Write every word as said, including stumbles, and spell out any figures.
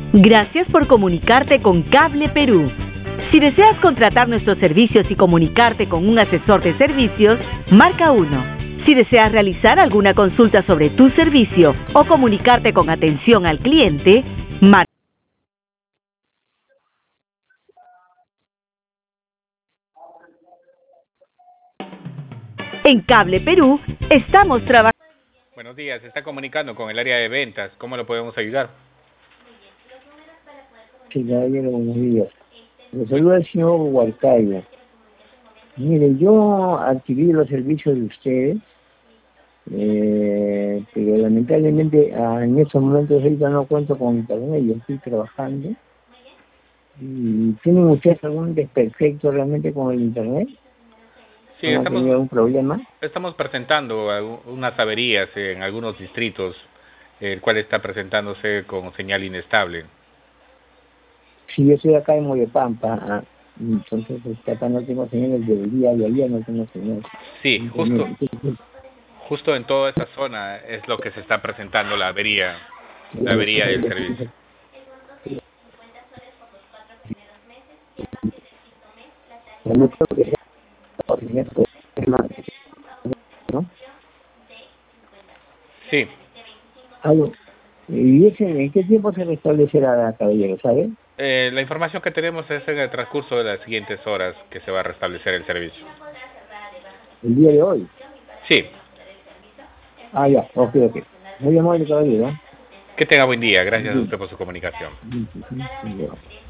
Gracias por comunicarte con Cable Perú. Si deseas contratar nuestros servicios y comunicarte con un asesor de servicios, marca uno. Si deseas realizar alguna consulta sobre tu servicio o comunicarte con atención al cliente, marca. En Cable Perú estamos trabajando. Buenos días, se está comunicando con el área de ventas. ¿Cómo lo podemos ayudar? Sí, caballero, buenos días. Le saluda el señor Huarcaya. Mire, yo adquirí los servicios de ustedes, eh, pero lamentablemente ah, en estos momentos ahorita no cuento con internet, yo estoy trabajando. ¿Y tienen ustedes algún desperfecto realmente con el internet? Sí, ¿Han estamos, tenido algún problema? estamos presentando algu- unas averías en algunos distritos, el cual está presentándose con señal inestable. Si yo estoy acá en Moyopampa, ah, entonces este, acá no tengo señales del día de ayer, no tengo señales. Sí, justo, justo en toda esa zona es lo que se está presentando la avería, la avería del servicio. No creo que sea ¿no? Sí, Algo. ¿Y ese, en qué tiempo se restablecerá, caballero, sabe? eh, la información que tenemos es en el transcurso de las siguientes horas que se va a restablecer el servicio. El día de hoy. Sí, Ah, ya, ok, ok. Muy amable, caballero. que tenga buen día. Gracias a usted por su comunicación. Sí, sí, sí, sí, sí.